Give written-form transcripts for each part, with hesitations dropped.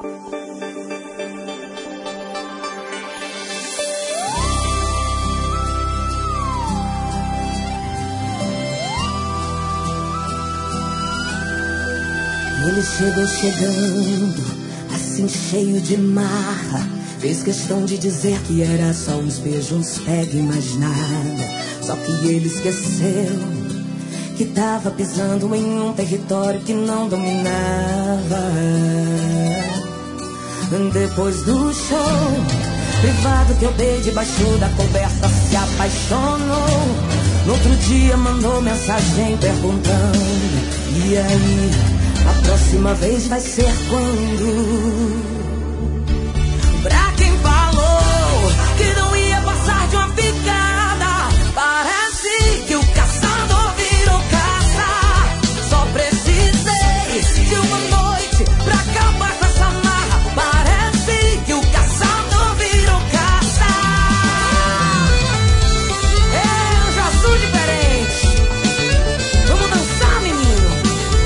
Ele chegou chegando, assim cheio de marra. Fez questão de dizer que era só uns beijos, pegue mais nada. Só que ele esqueceu que tava pisando em um território que não dominava. Depois do show privado que eu dei debaixo da coberta, se apaixonou. No outro dia mandou mensagem perguntando: e aí, a próxima vez vai ser quando? Pra quem falou que não ia passar de uma ficada, parece que o caçador virou caça. Só precisei de uma noite pra acabar com essa marra. Parece que o caçador virou caça. Eu já sou diferente. Vamos dançar, menino.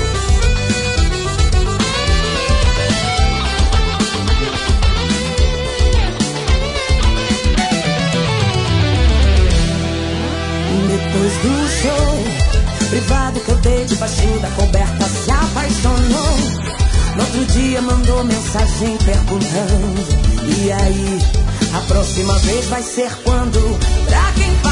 Depois do show privado que eu dei debaixo da coberta, se apaixonou. No outro dia mandou mensagem perguntando: e aí, a próxima vez vai ser quando? Pra quem